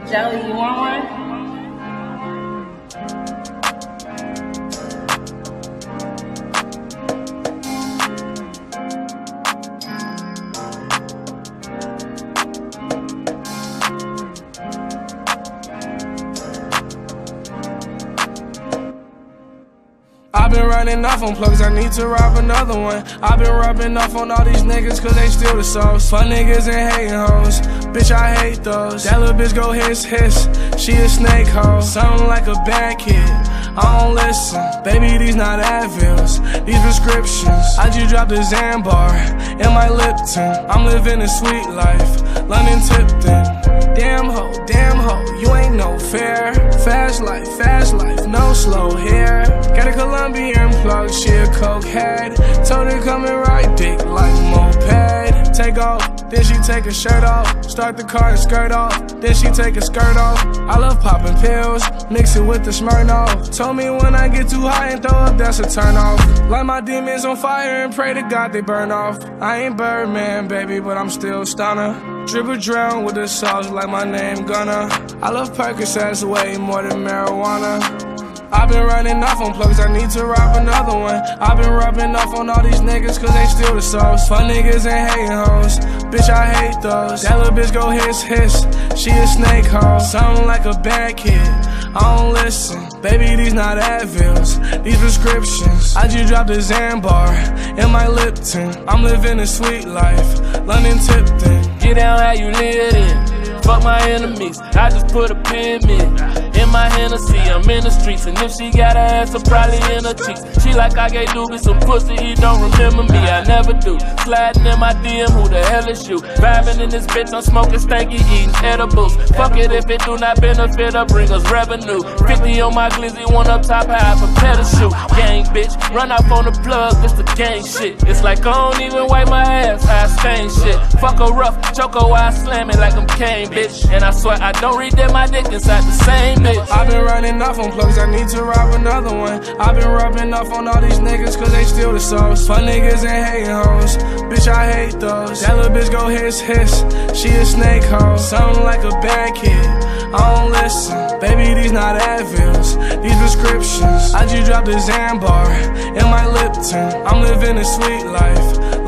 Jelly, you want one? I've been running off on plugs, I need to rob another one. I've been rubbing off on all these niggas cause they steal the sauce. Fun niggas and hating hoes, bitch I hate those. That little bitch go hiss hiss, she a snake hoe. Sound like a bad kid, I don't listen. Baby, these not Advils, these prescriptions. I just dropped a Xanbar in my Lipton. I'm living a sweet life, London Tipton. Damn ho, you ain't no fair. Fast life, no slow hair. Got a Colombian plug, she a cokehead. Told her come and ride dick like moped. Take off, then she take her shirt off. Start the car and skirt off, then she take her skirt off. I love popping pills, mix it with the Smirnoff. Told me when I get too high and throw up, that's a turn off. Light my demons on fire and pray to God they burn off. I ain't Birdman, baby, but I'm still stunner. Dribble drown with the sauce like my name Gunna. I love Percocets way more than marijuana. I've been running off on plugs, I need to rob another one. I've been rubbing off on all these niggas cause they steal the sauce. Fun niggas and hating hoes, bitch I hate those. That little bitch go hiss hiss, she a snake hoe. Sound like a bad kid, I don't listen. Baby, these not Advils, these prescriptions. I just dropped a Xanbar in my Lipton. I'm living a sweet life, London Tipton. Get down how you live it. Fuck my enemies, I just put a pin in my Hennessy. I'm in the streets, and if she got her ass, I'm probably in her cheeks. She like I gave Doobie some pussy, he don't remember me. I never do. Sliding in my DM, who the hell is you? Vibing in this bitch, I'm smoking stanky, eating edibles. Fuck it if it do not benefit or bring us revenue. 50 on my glizzy, one up top high, prepare to shoot. Gang bitch, run off on the plug, this the gang shit. It's like I don't even wipe my ass, I stain shit. Fuck a rough, choco, I slam it like I'm Kane, bitch. And I swear I don't read that my dick inside the same bitch. I've been running off on plugs, I need to rob another one. I've been rubbing off on all these niggas cause they steal the sauce. Fun niggas and hating hoes, bitch I hate those. That little bitch go hiss hiss, she a snake hoe. Sound like a bad kid, I don't listen. Baby, these not Advils, these prescriptions. I just dropped a Xanbar in my Lipton. I'm living a sweet life,